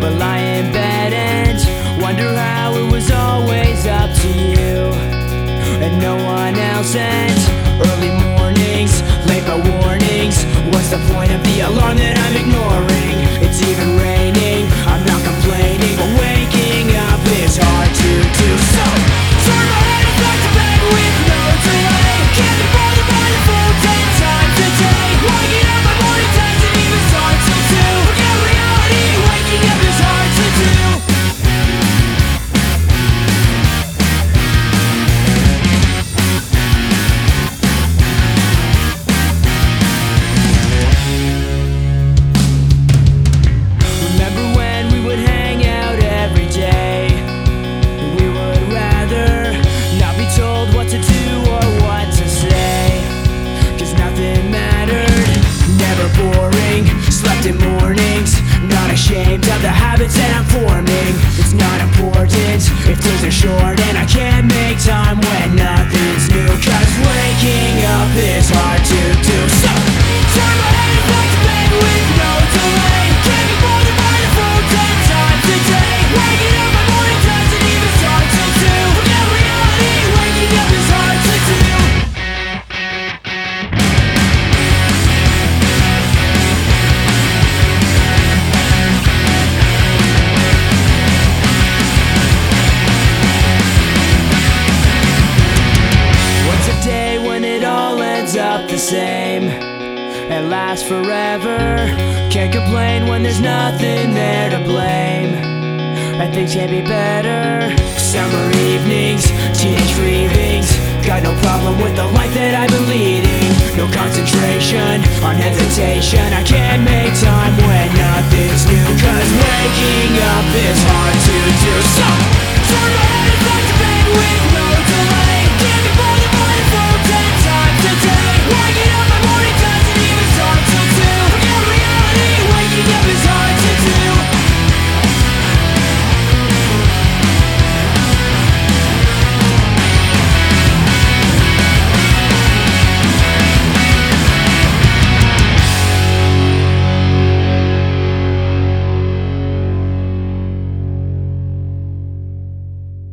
but lie in bed and wonder how it was always up to you and no one else. And early mornings, late by warnings, what's the point of the alarm that I'm ignoring? It's even raining, I'm not complaining, but waking up is hard to do. So turn my head back to bed with no delay. Can't be bothered by the full 10 times a day. Waking up my morning doesn't even start till 2. Forget reality, waking up is hard to do. Ashamed of the habits that I'm forming. It's not important if days are short and I can't make time when nothing's new. Cause waking up is hard to do. So turn my head back to bed with no delay. Can't be bothered by the full 10 times a day. Waking up my morning doesn't even start till 2. Forget reality, waking up is hard to do. Up the same and lasts forever. Can't complain when there's nothing there to blame, and things can be better. Summer evenings, teenage grievings. Got no problem with the life that I've been leading. No concentration on hesitation.